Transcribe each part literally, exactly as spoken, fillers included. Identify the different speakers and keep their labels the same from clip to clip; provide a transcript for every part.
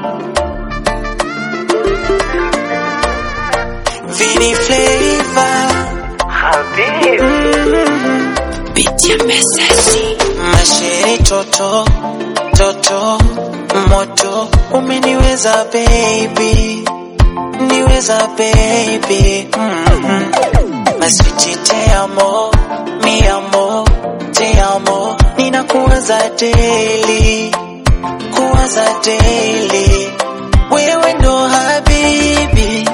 Speaker 1: Vini Flavor
Speaker 2: Habib
Speaker 1: mm-hmm.
Speaker 3: Pitia message
Speaker 1: Masheri toto toto moto umeniweza baby, niweza baby mm-hmm. Maswiti te amo, mi amo, te amo, ninakuwaza daily, kuwaza daily. Wewe ndo habibi,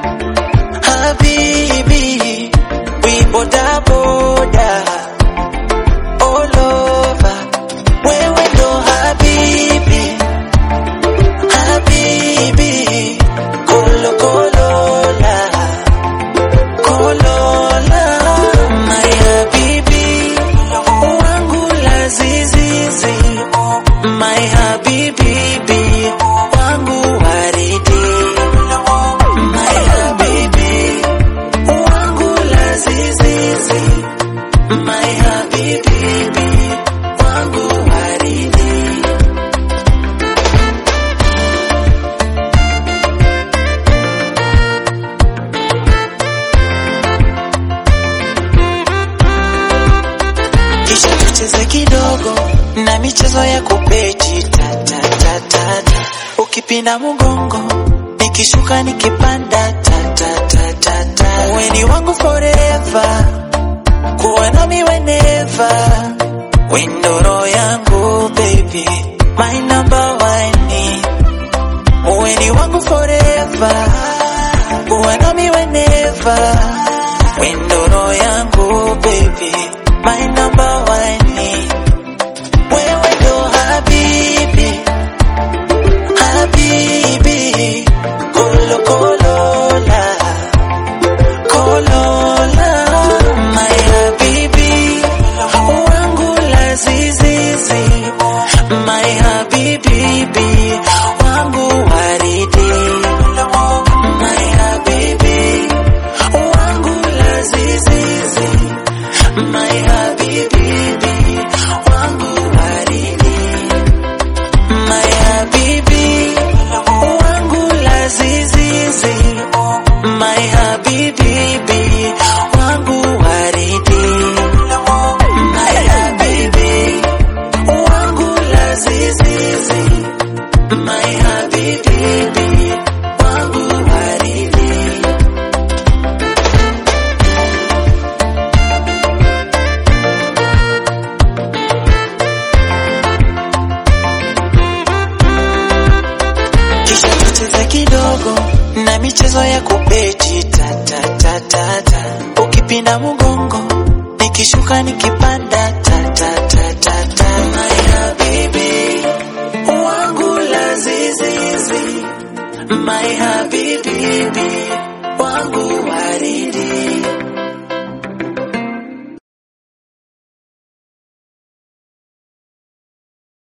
Speaker 1: habibi, we boda boda all over. Wewe ndo habibi, habibi, kolo kolola, kolola, my habibi, wangu lazizizi, my habibi, wangu waridi, my habibi, wangu lazizizi, my habibi, wangu waridi. Kisha tucheze kidogo na michezo ya kupechi ta ta ta ta ta. Ukipinda mgongo nikishuka nikipanda ta ta ta ta ta. Weni wangu forever, kuwa nami whenever. Windoro yangu baby, my number one. Weni wangu forever, kuwa nami whenever. Windoro yangu baby, my number one. Wewe ndo habibi, habibi, kolo kolola, kolola, my habibi, wangu lazizizi, my habibi, wangu waridi, my habibi, wangu lazizizi, my habibi, wangu waridi, my habibi, wangu lazizizi, my habibi, wangu waridi, my habibi, wangu lazizizi, my habibi, wangu waridi. Kisha tucheze kidogo na michezo ya kupechi ta ta ta ta ta. Ukipinda mgongo nikishuka nikipanda ta ta ta ta ta. My habibi, wangu lazizizi, my habibi, wangu